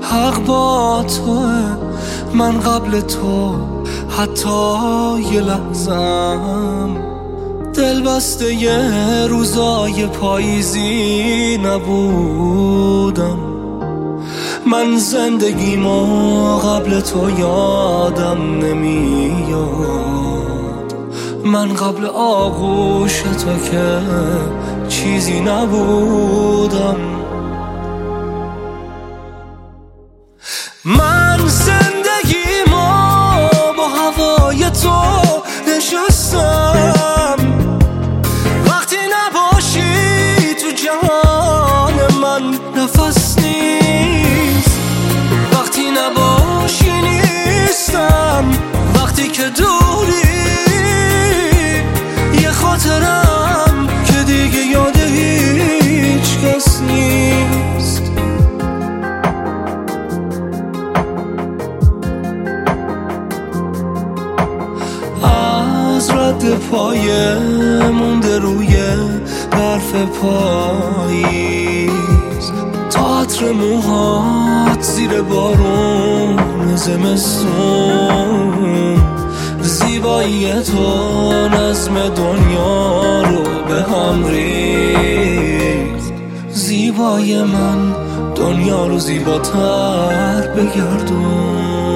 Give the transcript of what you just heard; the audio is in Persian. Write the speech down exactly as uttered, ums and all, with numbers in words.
حق با توه، من قبل تو حتی یه لحظم دل بسته یه روزای پاییزی نبودم. من زندگیمو قبل تو یادم نمیاد، من قبل آغوش تو که چیزی نبودم. من زندگیمو با هوای تو نشستم، وقتی نباشی تو جهان من نفس نیست، وقتی نباشی نیستم، وقتی که دوری یه خاطرم که دیگه یاد هیچ کس نیست. از رد پایه مونده روی برف پاییز، تا عطر موهات زیر بارون زمستون، زیبایی تو نظم دنیا رو به هم ریخت. زیبای من دنیا رو زیباتر بگردون.